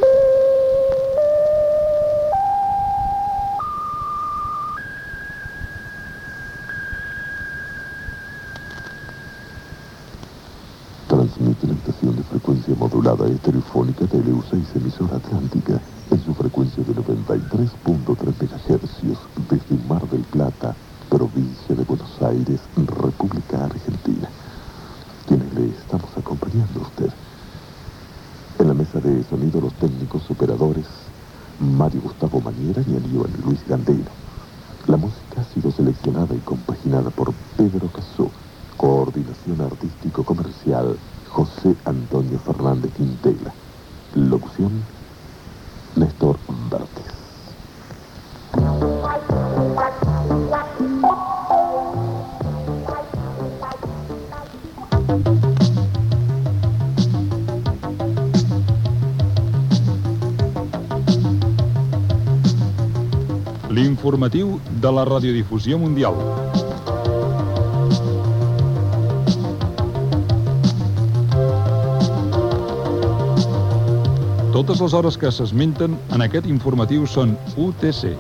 Transmite la estación de frecuencia modulada estereofónica de L U seis, emisora atlántica, en su frecuencia de noventa y tres punto tres megahercios desde Mar del Plata, provincia de Buenos Aires, República Argentina. Quienes le estamos acompañando a usted. En la mesa de sonido, los técnicos operadores Mario Gustavo Maniera y Aníbal Luis Gandino. La música ha sido seleccionada y compaginada por Pedro Casó. Coordinación artístico-comercial, José Antonio Fernández Quintela. Locución, Néstor Vártez. L'informatiu de la radiodifusió mundial. Totes les hores que s'esmenten en aquest informatiu són U T C.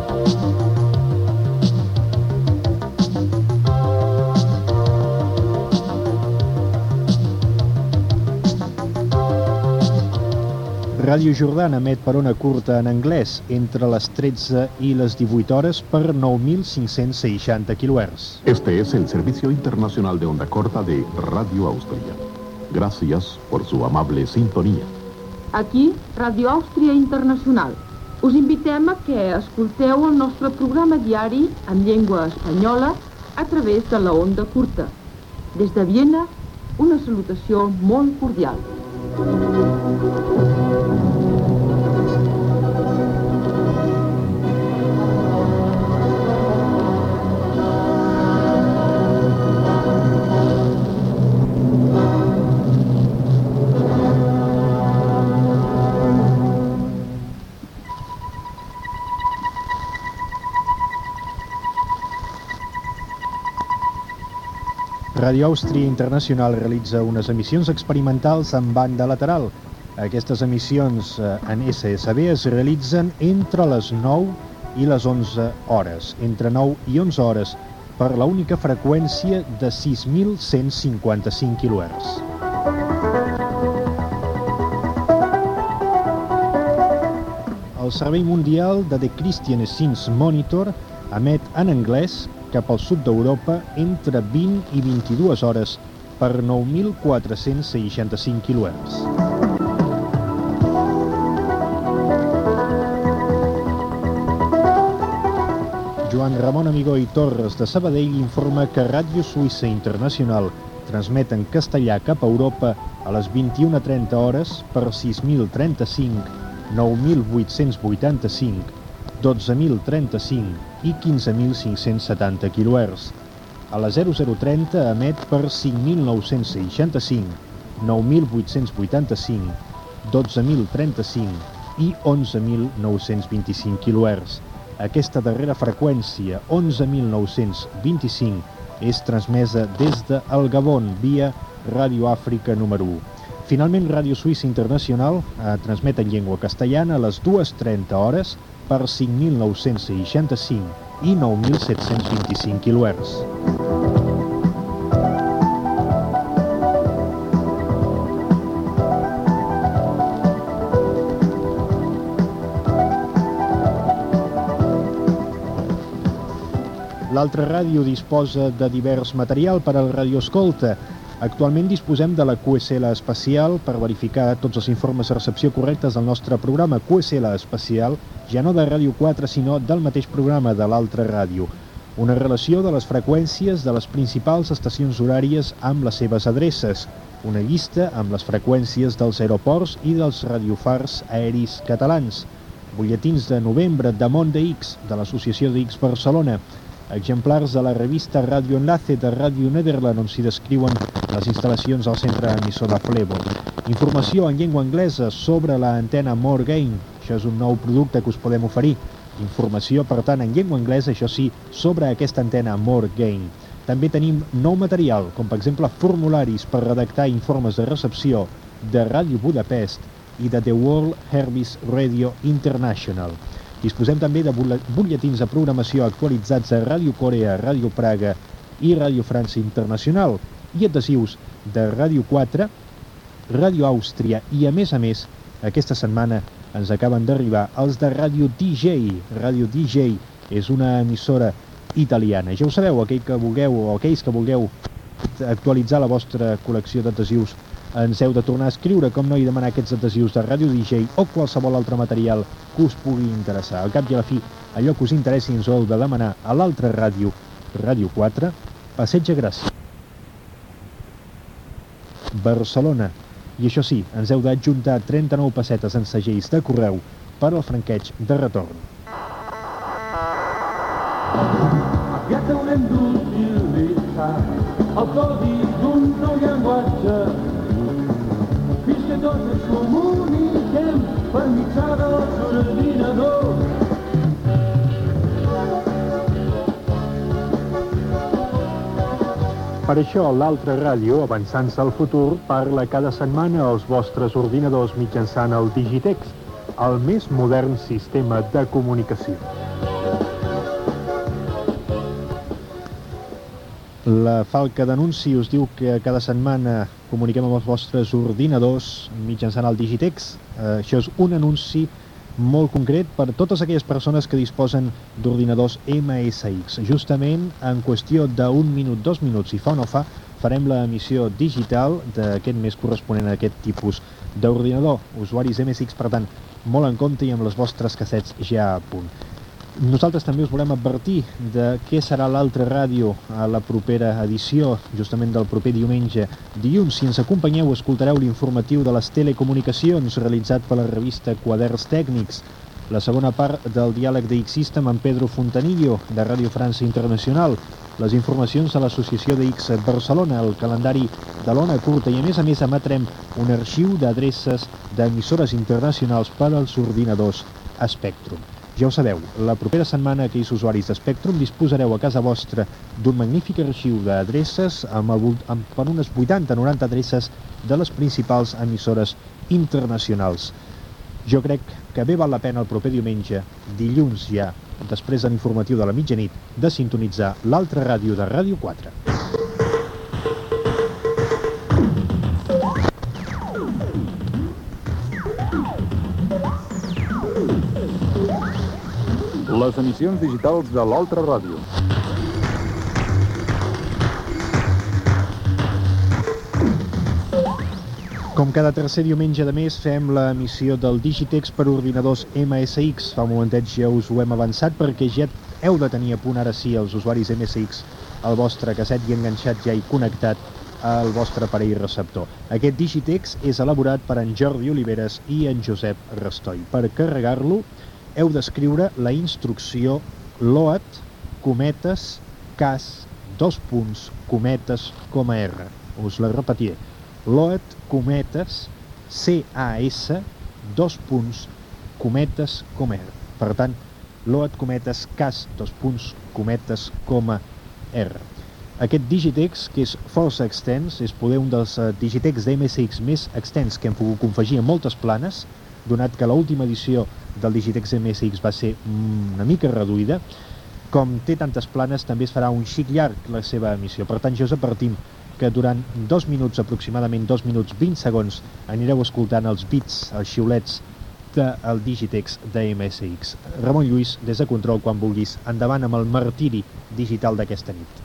Ràdio Jordana emet per ona curta en anglès entre les tretze i les divuit hores per nou mil cinc-cents seixanta quilohertz. Este es el Servicio Internacional de Onda Corta de Radio Austria. Gracias por su amable sintonía. Aquí, Ràdio Àustria Internacional. Us invitem a que escolteu el nostre programa diari en llengua espanyola a través de la onda curta. Des de Viena, una salutació molt cordial. Ràdio Àustria Internacional realitza unes emissions experimentals en banda lateral. Aquestes emissions en S S B es realitzen entre les nou i les onze hores, entre nou i onze hores, per la única freqüència de sis mil cent cinquanta-cinc quilohertz. El Servei Mundial de The Christian Science Monitor emet en anglès cap al sud d'Europa entre vint i vint-i-dues hores per nou mil quatre-cents seixanta-cinc quilohertz. Joan Ramon Amigó i Torres de Sabadell informa que Ràdio Suïssa Internacional transmet en castellà cap a Europa a les vint-i-una trenta hores per sis mil trenta-cinc, nou mil vuit-cents vuitanta-cinc, dotze mil trenta-cinc i quinze mil cinc-cents setanta quilohertz. A la zero zero trenta emet per cinc mil nou-cents seixanta-cinc, nou mil vuit-cents vuitanta-cinc, dotze mil trenta-cinc i onze mil nou-cents vint-i-cinc quilohertz. Aquesta darrera freqüència, onze mil nou-cents vint-i-cinc, és transmesa des del Gabon via Ràdio Àfrica número u. Finalment, Ràdio Suïssa Internacional eh, transmet en llengua castellana a les dues trenta hores per cinc mil nou-cents seixanta-cinc i nou mil set-cents vint-i-cinc quilohertz. L'altra ràdio disposa de divers material per al radioescolta. Actualment disposem de la Q S L especial per verificar tots els informes de recepció correctes del nostre programa. Q S L especial, ja no de Ràdio quatre, sinó del mateix programa de l'altra ràdio. Una relació de les freqüències de les principals estacions horàries amb les seves adreces. Una llista amb les freqüències dels aeroports i dels radiofars aeris catalans. Butlletins de novembre de Mont de X, de l'Associació de X Barcelona. Exemplars de la revista Radio Enlace de Ràdio Nederland, on s'hi descriuen les instal·lacions al centre emissor de Flevo. Informació en llengua anglesa sobre la antena More Gain. Això és un nou producte que us podem oferir. Informació, per tant, en llengua anglesa, això sí, sobre aquesta antena More Gain. També tenim nou material, com per exemple formularis per redactar informes de recepció de Ràdio Budapest i de The World Service Radio International. Disposem també de butlletins de programació actualitzats a Ràdio Corea, Ràdio Praga i Ràdio França Internacional i adhesius de Ràdio quatre, Ràdio Àustria i, a més a més, aquesta setmana ens acaben d'arribar els de Ràdio D J. Ràdio D J és una emissora italiana. Ja ho sabeu, aquell que vulgueu o aquells que vulgueu actualitzar la vostra col·lecció d'adhesius, ens heu de tornar a escriure, com no, i demanar aquests adhesius de Ràdio D J o qualsevol altre material que us pugui interessar. Al cap i a la fi, allò que us interessi ens ho heu de demanar a l'altra ràdio, Ràdio quatre, Passeig de Gràcia, Barcelona. I això sí, ens heu d'adjuntar trenta-nou pessetes en segells de correu per al franqueig de retorn. Aviat haurem d'utilitzar el codi d'un nou llenguatge fins que tots ens comuniquem per mitjà dels ordinadors. Per això, l'altra ràdio, avançant-se al futur, parla cada setmana als vostres ordinadors mitjançant el Digitex, el més modern sistema de comunicació. La Falca d'Anunci us diu que cada setmana comuniquem amb els vostres ordinadors mitjançant el Digitex. Eh, això és un anunci molt concret per totes aquelles persones que disposen d'ordinadors M S X. Justament en qüestió d'un minut, dos minuts, si fa o no fa, farem l'emissió digital d'aquest mes corresponent a aquest tipus d'ordinador. Usuaris M S X, per tant, molt en compte i amb les vostres cassets ja a punt. Nosaltres també us volem advertir de què serà l'altra ràdio a la propera edició, justament del proper diumenge. Dilluns, si ens acompanyeu, escoltareu l'informatiu de les telecomunicacions realitzat per la revista Quaderns Tècnics, la segona part del diàleg de X-System amb Pedro Fontanillo, de Ràdio França Internacional, les informacions de l'Associació de X Barcelona, el calendari de l'ona curta i, a més a més, emetrem un arxiu d'adreces d'emissores internacionals per als ordinadors Spectrum. Ja ho sabeu, la propera setmana aquells usuaris de Spectrum disposareu a casa vostra d'un magnífic arxiu d'adreces amb, el, amb per unes vuitanta o noranta adreces de les principals emissores internacionals. Jo crec que bé val la pena el proper diumenge, dilluns ja, després de l'informatiu de la mitjanit, de sintonitzar l'altra ràdio de Ràdio quatre. Les emissions digitals de l'altra ràdio. Com cada tercer diumenge de mes fem l'emissió del Digitex per ordinadors M S X. Fa un momentet ja us ho hem avançat perquè ja heu de tenir a punt ara sí els usuaris M S X el vostre casset i enganxat ja i connectat al vostre aparell receptor. Aquest Digitex és elaborat per en Jordi Oliveres i en Josep Rastoy. Per carregar-lo heu d'escriure la instrucció load, cometes, cas, dos punts, cometes, coma R. Us la repetiré. Load, cometes, C A S, dos punts, cometes, coma R. Per tant, load, cometes, cas, dos punts, cometes, coma R. Aquest Digitex, que és força extens, és poder un dels uh, Digitex de M S X més extens que hem pogut confegir en moltes planes, donat que l'última edició del Digitex M S X va ser una mica reduïda. Com té tantes planes, també es farà un xic llarg la seva emissió. Per tant, ja us advertim que durant dos minuts, aproximadament dos minuts vint segons, anireu escoltant els bits, els xiulets del Digitex de M S X. Ramon Lluís, des de Control, quan vulguis, endavant amb el martiri digital d'aquesta nit.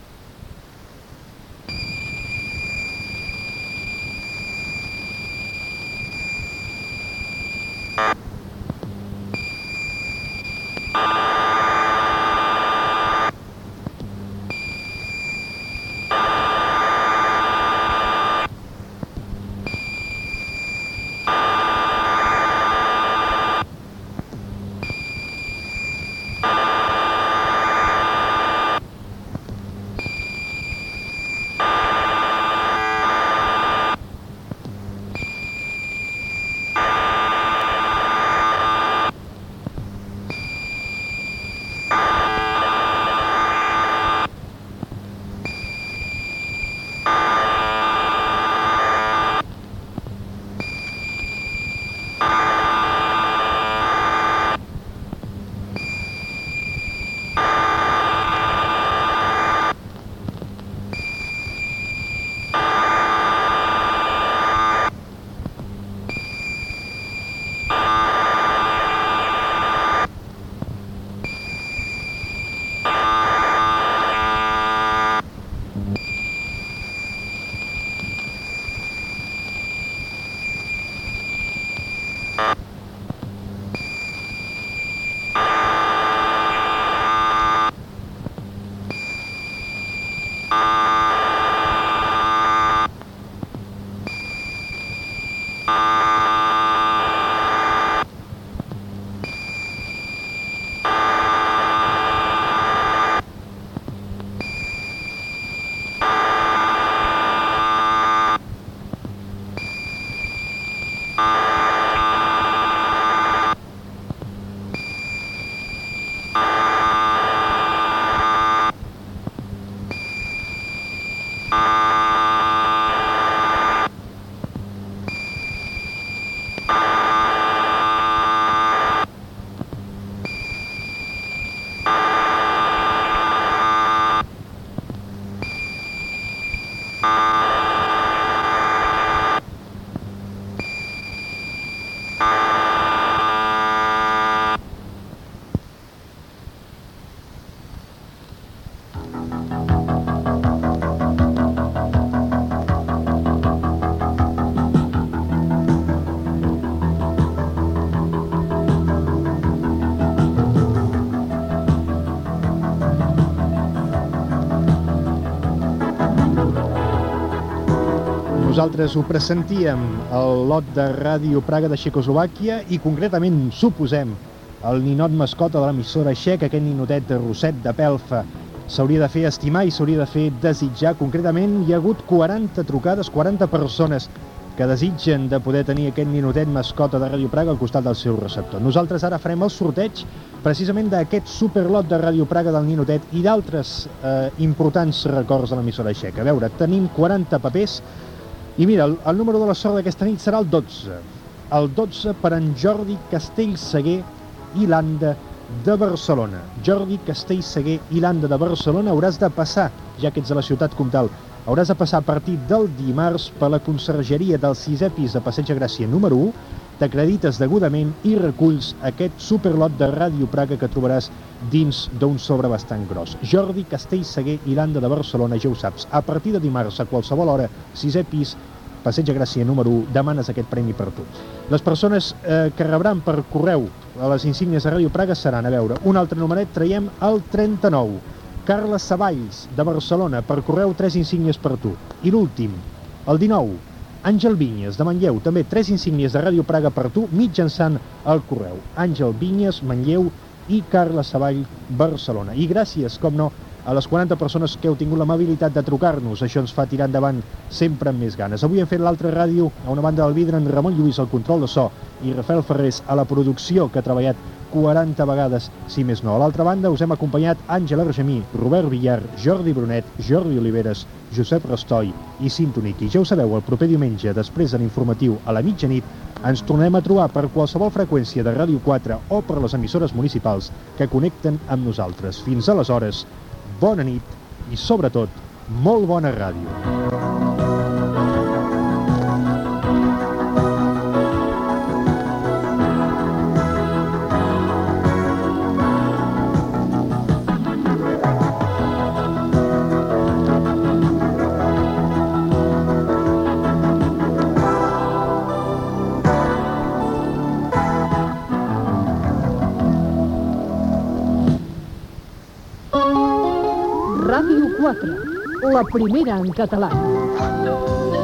Nosaltres ho pressentíem, el lot de Ràdio Praga de Txecoslovàquia i concretament suposem el ninot mascota de l'emissora txec, aquest ninotet de rosset de pelfa. S'hauria de fer estimar i s'hauria de fer desitjar. Concretament hi ha hagut quaranta trucades, quaranta persones que desitgen de poder tenir aquest ninotet mascota de Ràdio Praga al costat del seu receptor. Nosaltres ara farem el sorteig precisament d'aquest superlot de Ràdio Praga del ninotet i d'altres eh, importants records de l'emissora txeca. A veure, tenim quaranta papers. I mira, el, el número de la sort d'aquesta nit serà el dotze. El dotze per en Jordi Castellseguer i Landa de Barcelona. Jordi Castellseguer i Landa de Barcelona, hauràs de passar, ja que ets a la ciutat comtal, hauràs de passar a partir del dimarts per la consergeria del sisè pis de Passeig de Gràcia número u, t'acredites degudament i reculls aquest superlot de Ràdio Praga que trobaràs dins d'un sobre bastant gros. Jordi Castellseguer i Landa de Barcelona, ja ho saps, a partir de dimarts a qualsevol hora, sisè pis, Passeig de Gràcia número u, demanes aquest premi per tu. Les persones eh, que rebran per correu a les insígnies de Ràdio Praga seran, a veure, un altre numeret, traiem el trenta-nou. Carles Savalls, de Barcelona, per correu, tres insígnies per tu. I l'últim, el dinou, Àngel Vinyes, de Manlleu, també tres insígnies de Ràdio Praga per tu, mitjançant el correu. Àngel Vinyes, Manlleu i Carles Savall, Barcelona. I gràcies, com no, a les quaranta persones que heu tingut l'amabilitat de trucar-nos. Això ens fa tirar endavant sempre amb més ganes. Avui hem fet l'altra ràdio a una banda del vidre, en Ramon Lluís al control de so i Rafael Ferrés a la producció, que ha treballat quaranta vegades, si més no. A l'altra banda us hem acompanyat Àngela Argemí, Robert Villar, Jordi Brunet, Jordi Oliveres, Josep Rastoi i Sintonic. I ja ho sabeu, el proper diumenge, després de l'informatiu a la mitjanit, ens tornem a trobar per qualsevol freqüència de Ràdio quatre o per les emissores municipals que connecten amb nosaltres. Fins aleshores, bona nit i, sobretot, molt bona ràdio. Ràdio quatre, la primera en català.